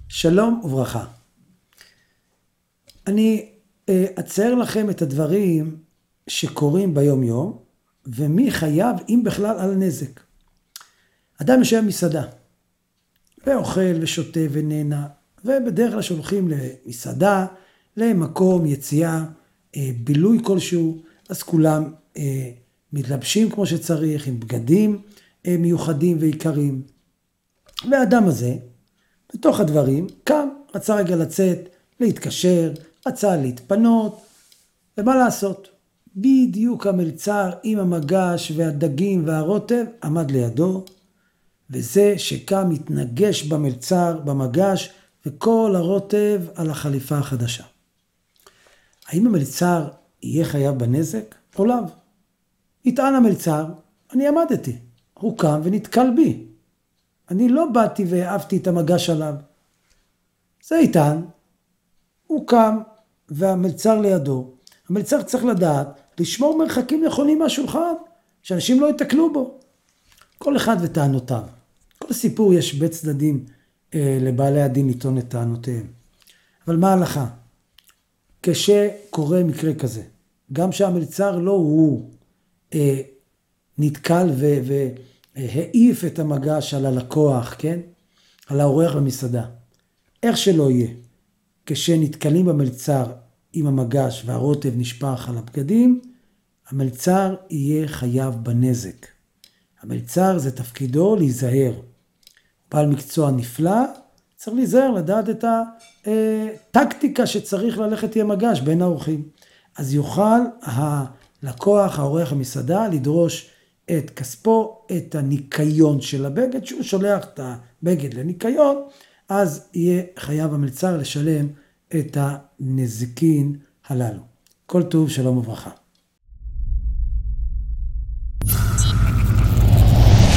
שלום וברכה. אני אצייר לכם את הדברים שקורים ביום יום, ומי חייב, אם בכלל, על הנזק. אדם יושב במסעדה, ואוכל ושותה ונהנה, ובדרך כלל שהולכים למסעדה, למקום יציאה, בילוי כלשהו, אז כולם מתלבשים כמו שצריך, עם בגדים מיוחדים ויקרים. והאדם הזה, בתוך הדברים, קם, רצה רגע לצאת, להתקשר, רצה להתפנות, ומה לעשות? בדיוק המלצר עם המגש והדגים והרוטב עמד לידו, וזה שקם התנגש במלצר, במגש, וכל הרוטב על החליפה החדשה. האם המלצר יהיה חייב בנזק או לאו? יטען המלצר, אני עמדתי, הוא קם ונתקל בי. אני לא באתי והעפתי את המגש עליו. זה יטען, הוא קם והמלצר לידו. המלצר צריך לדעת לשמור מרחקים נכונים מהשולחן, שאנשים לא יתקלו בו. כל אחד וטענותיו. כל סיפור יש בית צדדים לבעלי הדין לטעון את טענותיהם. אבל מה ההלכה? כשקורה מקרה כזה, גם שהמלצר לא הוא נתקל והעיף את המגש על הלקוח, כן? על האורח במסעדה. איך שלא יהיה, כשנתקלים במלצר עם המגש והרוטב נשפך על הבגדים, המלצר יהיה חייב בנזק. המלצר זה תפקידו להיזהר. בעל מקצוע נפלא, צריך להיזהר, לדעת את הטקטיקה שצריך ללכת עם המגש בין האורחים. אז יוכל הלקוח, האורח המסעדה, לדרוש את כספו, את הניקיון של הבגד, שהוא שולח את הבגד לניקיון, אז יהיה חייב המלצר לשלם את הנזיקין הללו. כל טוב, שלום וברכה.